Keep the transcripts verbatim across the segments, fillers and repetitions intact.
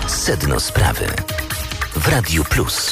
Sedno sprawy w Radiu Plus.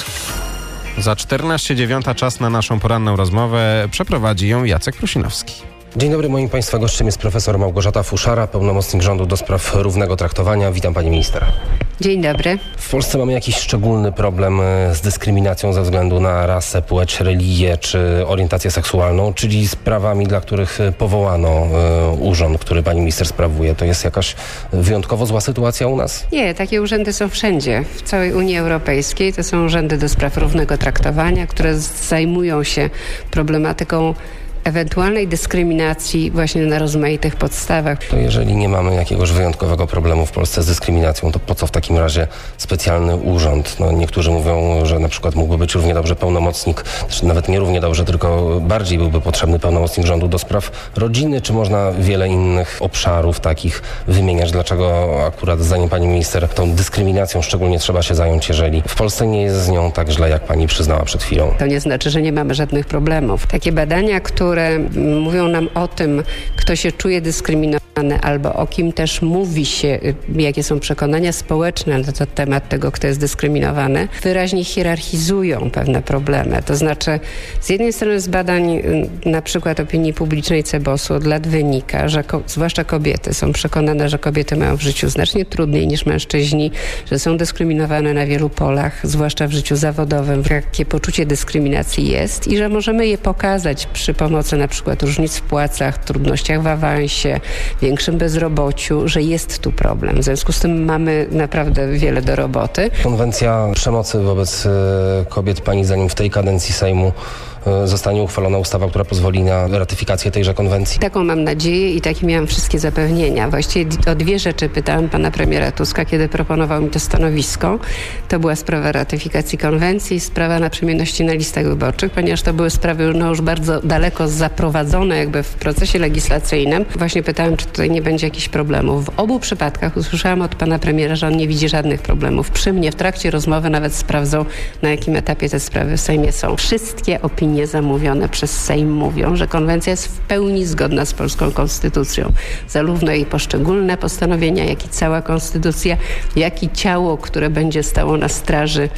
Za czternaście dziewiąta czas na naszą poranną rozmowę. Przeprowadzi ją Jacek Prusinowski. Dzień dobry, moim Państwa gościem jest profesor Małgorzata Fuszara, pełnomocnik rządu do spraw równego traktowania. Witam Pani Minister. Dzień dobry. W Polsce mamy jakiś szczególny problem z dyskryminacją ze względu na rasę, płeć, religię czy orientację seksualną, czyli z prawami, dla których powołano y, urząd, który Pani Minister sprawuje. To jest jakaś wyjątkowo zła sytuacja u nas? Nie, takie urzędy są wszędzie. W całej Unii Europejskiej to są urzędy do spraw równego traktowania, które zajmują się problematyką ewentualnej dyskryminacji właśnie na rozmaitych podstawach. To jeżeli nie mamy jakiegoś wyjątkowego problemu w Polsce z dyskryminacją, to po co w takim razie specjalny urząd? No, niektórzy mówią, że na przykład mógłby być równie dobrze pełnomocnik, czy nawet nie równie dobrze, tylko bardziej byłby potrzebny pełnomocnik rządu do spraw rodziny, czy można wiele innych obszarów takich wymieniać? Dlaczego akurat zdaniem Pani Minister tą dyskryminacją szczególnie trzeba się zająć, jeżeli w Polsce nie jest z nią tak źle, jak Pani przyznała przed chwilą? To nie znaczy, że nie mamy żadnych problemów. Takie badania, które które mówią nam o tym, kto się czuje dyskryminowany albo o kim też mówi się, jakie są przekonania społeczne na temat tego, kto jest dyskryminowany, wyraźnie hierarchizują pewne problemy. To znaczy, z jednej strony z badań na przykład opinii publicznej Cebosu od lat wynika, że ko- zwłaszcza kobiety są przekonane, że kobiety mają w życiu znacznie trudniej niż mężczyźni, że są dyskryminowane na wielu polach, zwłaszcza w życiu zawodowym, jakie poczucie dyskryminacji jest i że możemy je pokazać przy pomocy na przykład różnic w płacach, trudnościach w awansie, większym bezrobociu, że jest tu problem. W związku z tym mamy naprawdę wiele do roboty. Konwencja przemocy wobec kobiet, Pani zdaniem w tej kadencji Sejmu zostanie uchwalona ustawa, która pozwoli na ratyfikację tejże konwencji? Taką mam nadzieję i takie miałam wszystkie zapewnienia. Właściwie o dwie rzeczy pytałam pana premiera Tuska, kiedy proponował mi to stanowisko. To była sprawa ratyfikacji konwencji i sprawa naprzemienności na listach wyborczych, ponieważ to były sprawy no, już bardzo daleko zaprowadzone jakby w procesie legislacyjnym. Właśnie pytałam, czy tutaj nie będzie jakichś problemów. W obu przypadkach usłyszałam od pana premiera, że on nie widzi żadnych problemów. Przy mnie w trakcie rozmowy nawet sprawdzą, na jakim etapie te sprawy w Sejmie są. Wszystkie opinie zamówione przez Sejm mówią, że konwencja jest w pełni zgodna z polską konstytucją. Zarówno jej poszczególne postanowienia, jak i cała konstytucja, jak i ciało, które będzie stało na straży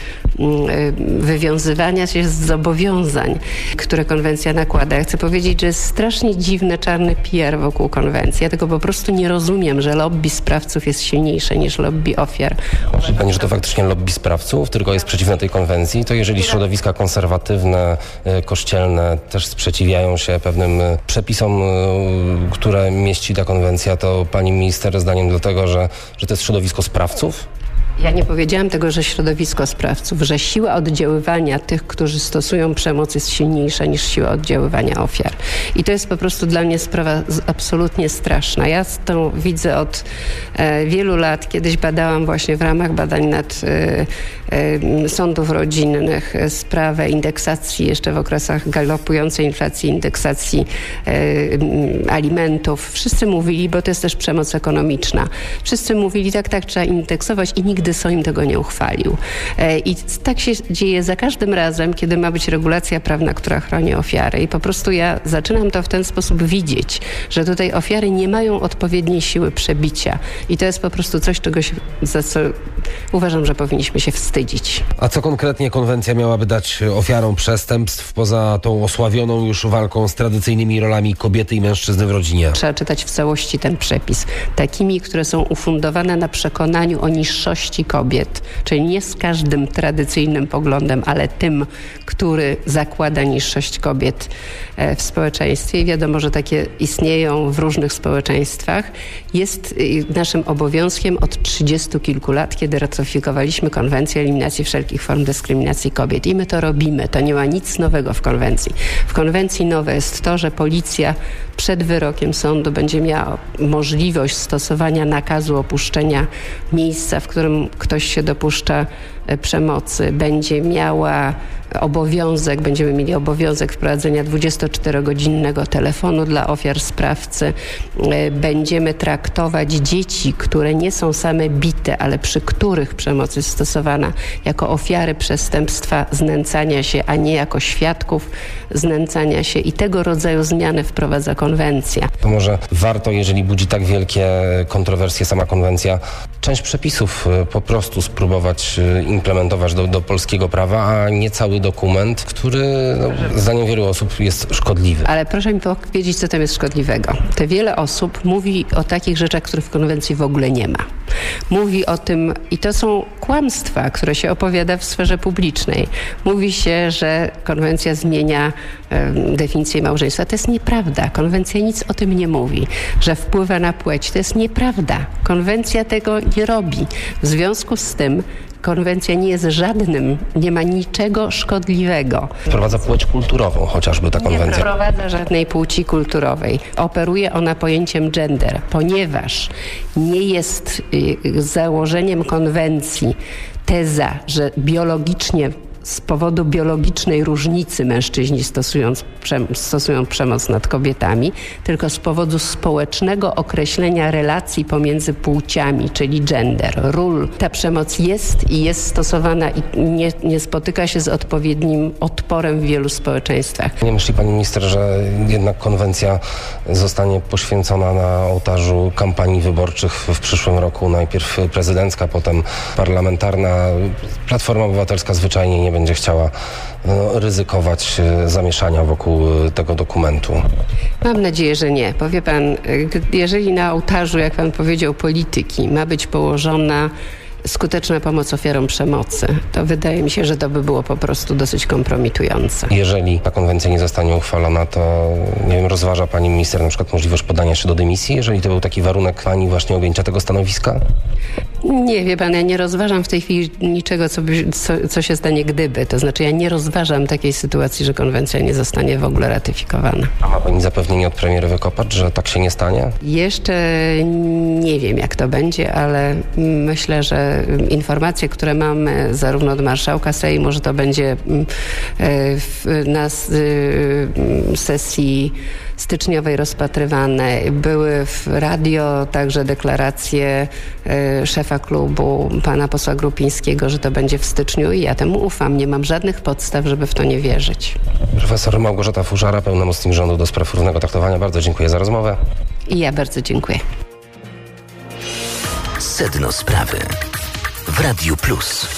wywiązywania się z zobowiązań, które konwencja nakłada. Ja chcę powiedzieć, że jest strasznie dziwny, czarny P R wokół konwencji. Ja tego po prostu nie rozumiem, że lobby sprawców jest silniejsze niż lobby ofiar. Myśli Pani, że to faktycznie lobby sprawców tylko jest przeciwne tej konwencji? To jeżeli środowiska konserwatywne, kościelne też sprzeciwiają się pewnym przepisom, które mieści ta konwencja, to Pani Minister zdaniem dlatego, że, że to jest środowisko sprawców? Ja nie powiedziałam tego, że środowisko sprawców, że siła oddziaływania tych, którzy stosują przemoc jest silniejsza niż siła oddziaływania ofiar. I to jest po prostu dla mnie sprawa absolutnie straszna. Ja to widzę od e, wielu lat. Kiedyś badałam właśnie w ramach badań nad e, e, sądów rodzinnych sprawę indeksacji jeszcze w okresach galopującej inflacji, indeksacji e, alimentów. Wszyscy mówili, bo to jest też przemoc ekonomiczna. Wszyscy mówili, tak, tak, trzeba indeksować i nigdy Sejm tego nie uchwalił. I tak się dzieje za każdym razem, kiedy ma być regulacja prawna, która chroni ofiary. I po prostu ja zaczynam to w ten sposób widzieć, że tutaj ofiary nie mają odpowiedniej siły przebicia. I to jest po prostu coś, czego się, za co uważam, że powinniśmy się wstydzić. A co konkretnie konwencja miałaby dać ofiarom przestępstw poza tą osławioną już walką z tradycyjnymi rolami kobiety i mężczyzny w rodzinie? Trzeba czytać w całości ten przepis. Takimi, które są ufundowane na przekonaniu o niższości kobiet, czyli nie z każdym tradycyjnym poglądem, ale tym, który zakłada niższość kobiet w społeczeństwie. I wiadomo, że takie istnieją w różnych społeczeństwach. Jest naszym obowiązkiem od trzydziestu kilku lat, kiedy ratyfikowaliśmy konwencję o eliminacji wszelkich form dyskryminacji kobiet. I my to robimy. To nie ma nic nowego w konwencji. W konwencji nowe jest to, że policja przed wyrokiem sądu będzie miała możliwość stosowania nakazu opuszczenia miejsca, w którym ktoś się dopuszcza przemocy, będzie miała obowiązek, będziemy mieli obowiązek wprowadzenia dwudziestoczterogodzinnego telefonu dla ofiar sprawcy. Będziemy traktować dzieci, które nie są same bite, ale przy których przemoc jest stosowana, jako ofiary przestępstwa znęcania się, a nie jako świadków znęcania się. I tego rodzaju zmiany wprowadza konwencja. To może warto, jeżeli budzi tak wielkie kontrowersje sama konwencja, część przepisów po prostu spróbować implementować do, do polskiego prawa, a nie cały dokument, który no, zdaniem wielu osób jest szkodliwy. Ale proszę mi powiedzieć, co tam jest szkodliwego. To wiele osób mówi o takich rzeczach, których w konwencji w ogóle nie ma. Mówi o tym, i to są kłamstwa, które się opowiada w sferze publicznej. Mówi się, że konwencja zmienia um, definicję małżeństwa. To jest nieprawda. Konwencja nic o tym nie mówi. Że wpływa na płeć. To jest nieprawda. Konwencja tego nie robi. W związku z tym konwencja nie jest żadnym, nie ma niczego szkodliwego. Wprowadza płeć kulturową chociażby ta konwencja. Nie wprowadza żadnej płci kulturowej. Operuje ona pojęciem gender, ponieważ nie jest y, założeniem konwencji teza, że biologicznie z powodu biologicznej różnicy mężczyźni stosując, przem- stosują przemoc nad kobietami, tylko z powodu społecznego określenia relacji pomiędzy płciami, czyli gender, ról. Ta przemoc jest i jest stosowana i nie, nie spotyka się z odpowiednim odporem w wielu społeczeństwach. Nie myśli pani minister, że jednak konwencja zostanie poświęcona na ołtarzu kampanii wyborczych w przyszłym roku? Najpierw prezydencka, potem parlamentarna. Platforma Obywatelska zwyczajnie nie będzie chciała no, ryzykować zamieszania wokół tego dokumentu. Mam nadzieję, że nie. Powie pan, jeżeli na ołtarzu, jak pan powiedział, polityki ma być położona skuteczna pomoc ofiarom przemocy, to wydaje mi się, że to by było po prostu dosyć kompromitujące. Jeżeli ta konwencja nie zostanie uchwalona, to nie wiem, rozważa pani minister na przykład możliwość podania się do dymisji, jeżeli to był taki warunek pani właśnie objęcia tego stanowiska? Nie, wie pan, ja nie rozważam w tej chwili niczego, co, by, co, co się stanie gdyby. To znaczy ja nie rozważam takiej sytuacji, że konwencja nie zostanie w ogóle ratyfikowana. A ma pani zapewnienie od premiery Wykopacz, że tak się nie stanie? Jeszcze nie wiem, jak to będzie, ale myślę, że informacje, które mamy zarówno od marszałka Sejmu, że to będzie w, na sesji styczniowej rozpatrywane. Były w radio także deklaracje szefa klubu, pana posła Grupińskiego, że to będzie w styczniu i ja temu ufam. Nie mam żadnych podstaw, żeby w to nie wierzyć. Profesor Małgorzata Fuszara, pełnomocnik rządu do spraw równego traktowania. Bardzo dziękuję za rozmowę. I ja bardzo dziękuję. Sedno sprawy w Radiu Plus.